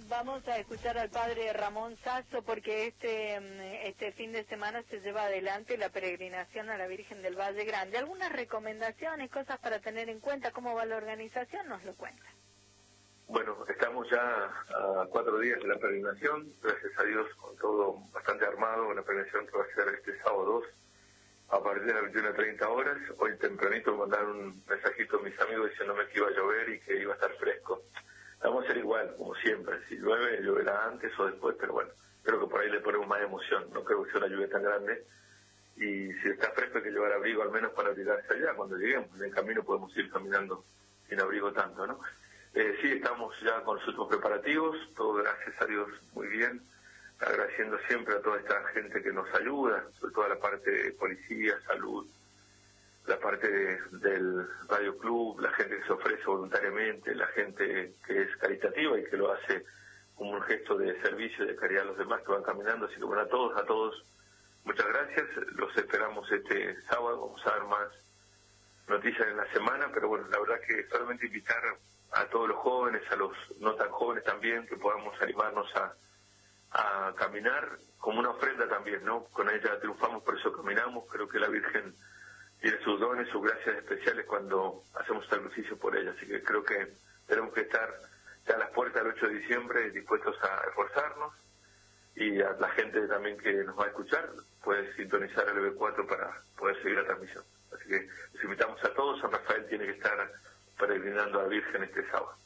Vamos a escuchar al padre Ramón Sasso porque este fin de semana se lleva adelante la peregrinación a la Virgen del Valle Grande. ¿Algunas recomendaciones, cosas para tener en cuenta? ¿Cómo va la organización? Nos lo cuenta. Bueno, estamos ya a 4 días de la peregrinación, gracias a Dios, con todo bastante armado. La peregrinación que va a ser este sábado 2, a partir de las 21:30 horas. Hoy tempranito me mandaron un mensajito a mis amigos diciéndome que iba a llover y que iba a estar fresco. Vamos a hacer igual, como siempre. Si llueve, lloverá antes o después, pero bueno, creo que por ahí le ponemos más emoción. No creo que sea una lluvia tan grande. Y si está fresco hay que llevar abrigo al menos para abrigarse allá. Cuando lleguemos, en el camino podemos ir caminando sin abrigo tanto, ¿no? Sí, estamos ya con los últimos preparativos, todo gracias a Dios muy bien, agradeciendo siempre a toda esta gente que nos ayuda, sobre todo a la parte de policía, salud, la parte del Radio Club, la gente que se ofrece voluntariamente, la gente que es caritativa y que lo hace como un gesto de servicio y de caridad a los demás que van caminando. Así que bueno, a todos, muchas gracias, los esperamos este sábado, vamos a dar más noticias en la semana, pero bueno, la verdad que solamente invitar a todos los jóvenes, a los no tan jóvenes también, que podamos animarnos a caminar como una ofrenda también, ¿no? Con ella triunfamos, por eso caminamos. Creo que la Virgen tiene sus dones, sus gracias especiales cuando hacemos sacrificio por ella, así que creo que tenemos que estar ya a las puertas del 8 de diciembre dispuestos a esforzarnos, y a la gente también que nos va a escuchar puede sintonizar el B4 para poder seguir la transmisión. Así que los invitamos a todos. San Rafael tiene que estar peregrinando a la Virgen este sábado.